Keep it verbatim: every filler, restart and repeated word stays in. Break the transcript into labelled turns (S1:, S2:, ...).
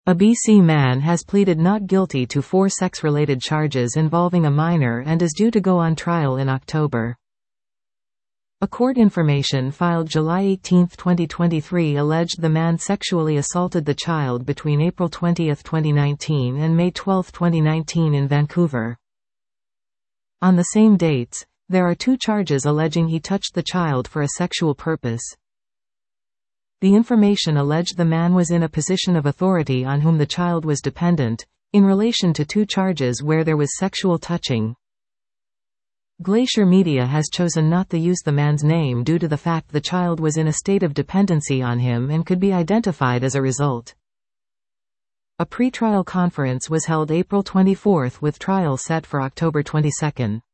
S1: A B C man has pleaded not guilty to four sex-related charges involving a minor and is due to go on trial in October. A court information filed July eighteenth twenty twenty-three alleged the man sexually assaulted the child between April twentieth twenty nineteen and May twelfth twenty nineteen in Vancouver. On the same dates, there are two charges alleging he touched the child for a sexual purpose. The information alleged the man was in a position of authority on whom the child was dependent, in relation to two charges where there was sexual touching. Glacier Media has chosen not to use the man's name due to the fact the child was in a state of dependency on him and could be identified as a result. A pre-trial conference was held April twenty-fourth with trial set for October twenty-second.